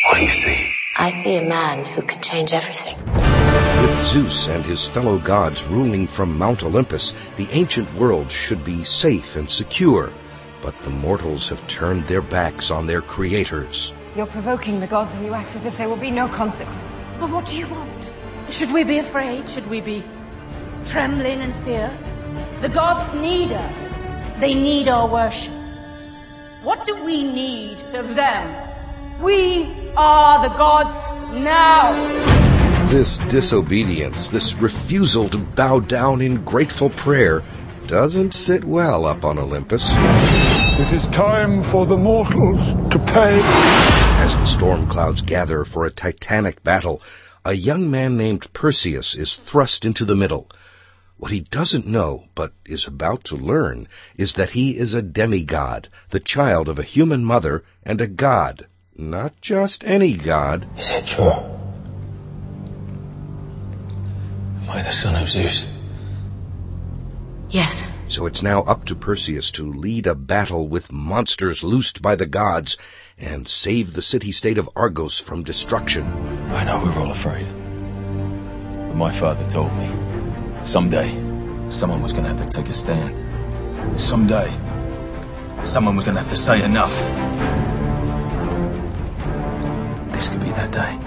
What do you see? I see a man who can change everything. With Zeus and his fellow gods ruling from Mount Olympus, the ancient world should be safe and secure. But the mortals have turned their backs on their creators. You're provoking the gods and you act as if there will be no consequence. But what do you want? Should we be afraid? Should we be trembling in fear? The gods need us. They need our worship. What do we need of them? We are the gods now. This disobedience, this refusal to bow down in grateful prayer, doesn't sit well up on Olympus. It is time for the mortals to pay. As the storm clouds gather for a titanic battle, a young man named Perseus is thrust into the middle. What he doesn't know, but is about to learn, is that he is a demigod, the child of a human mother and a god. Not just any god. Is it true? Am I the son of Zeus? Yes. So it's now up to Perseus to lead a battle with monsters loosed by the gods and save the city-state of Argos from destruction. I know we're all afraid. But my father told me, someday, someone was going to have to take a stand. Someday, someone was going to have to say enough. This could be that day.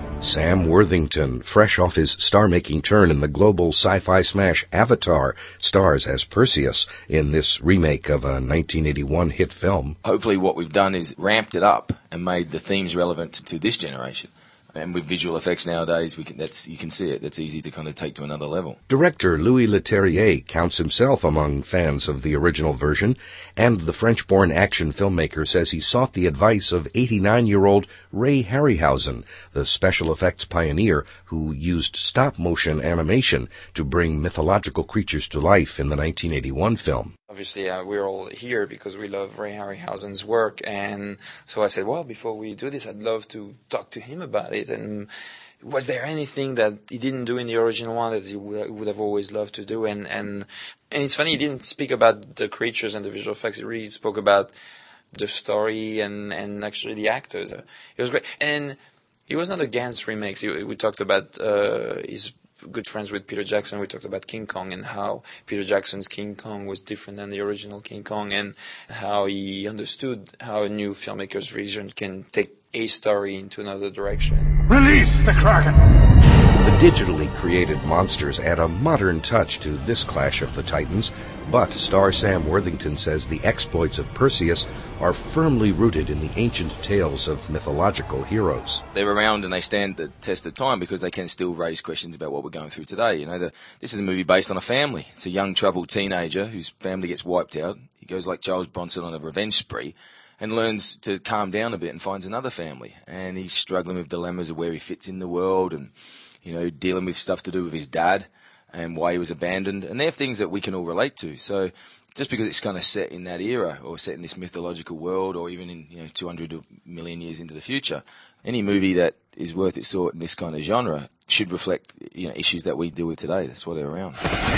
Sam Worthington, fresh off his star-making turn in the global sci-fi smash Avatar, stars as Perseus in this remake of a 1981 hit film. Hopefully what we've done is ramped it up and made the themes relevant to this generation. And with visual effects nowadays, you can see it. That's easy to kind of take to another level. Director Louis Leterrier counts himself among fans of the original version, and the French-born action filmmaker says he sought the advice of 89-year-old Ray Harryhausen, the special effects pioneer who used stop-motion animation to bring mythological creatures to life in the 1981 film. Obviously, we're all here because we love Ray Harryhausen's work, and so I said, well, before we do this, I'd love to talk to him about it. And was there anything that he didn't do in the original one that he would have always loved to do? And it's funny, he didn't speak about the creatures and the visual effects. He really spoke about the story and actually the actors. It was great. And he was not against remakes. We talked about his good friends with Peter Jackson. We talked about King Kong and how Peter Jackson's King Kong was different than the original King Kong, and how he understood how a new filmmaker's vision can take a story into another direction. Release the Kraken! The digitally created monsters add a modern touch to this clash of the titans, but star Sam Worthington says the exploits of Perseus are firmly rooted in the ancient tales of mythological heroes. They're around and they stand the test of time because they can still raise questions about what we're going through today. You know, this is a movie based on a family. It's a young, troubled teenager whose family gets wiped out. He goes like Charles Bronson on a revenge spree and learns to calm down a bit and finds another family. And he's struggling with dilemmas of where he fits in the world and, you know, dealing with stuff to do with his dad and why he was abandoned. And they're things that we can all relate to. So just because it's kind of set in that era or set in this mythological world or even in, 200 million years into the future, any movie that is worth its salt in this kind of genre should reflect, issues that we deal with today. That's why they're around.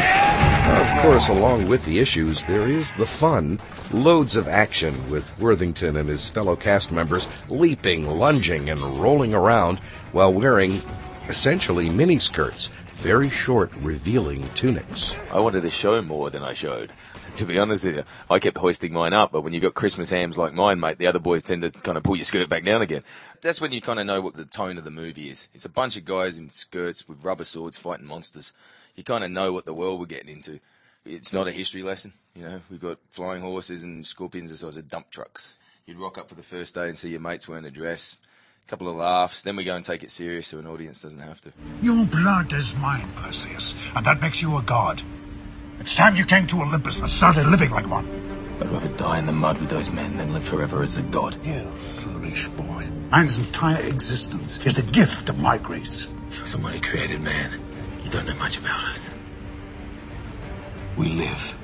Of course, along with the issues, there is the fun. Loads of action with Worthington and his fellow cast members leaping, lunging, and rolling around while wearing essentially miniskirts, very short, revealing tunics. I wanted to show more than I showed. To be honest with you, I kept hoisting mine up, but when you've got Christmas hams like mine, mate, the other boys tend to kind of pull your skirt back down again. That's when you kind of know what the tone of the movie is. It's a bunch of guys in skirts with rubber swords fighting monsters. You kind of know what the world we're getting into. It's not a history lesson, We've got flying horses and scorpions the size of dump trucks. You'd rock up for the first day and see your mates wearing a dress. A couple of laughs, then we go and take it serious so an audience doesn't have to. Your blood is mine, Perseus, and that makes you a god. It's time you came to Olympus and started living like one. I'd rather die in the mud with those men than live forever as a god. You foolish boy. Man's entire existence is a gift of my grace. For someone who created man, you don't know much about us. We live.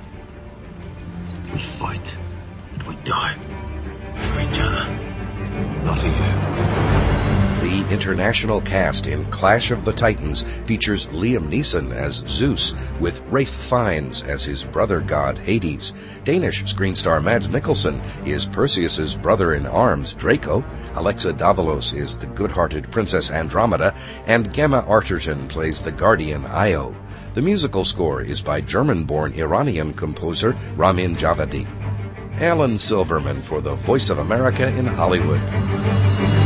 We fight. And we die. For each other. Not for you. The international cast in Clash of the Titans features Liam Neeson as Zeus, with Ralph Fiennes as his brother god Hades. Danish screen star Mads Mikkelsen is Perseus's brother-in-arms Draco. Alexa Davalos is the good-hearted Princess Andromeda, and Gemma Arterton plays the guardian Io. The musical score is by German-born Iranian composer Ramin Djawadi. Alan Silverman for the Voice of America in Hollywood.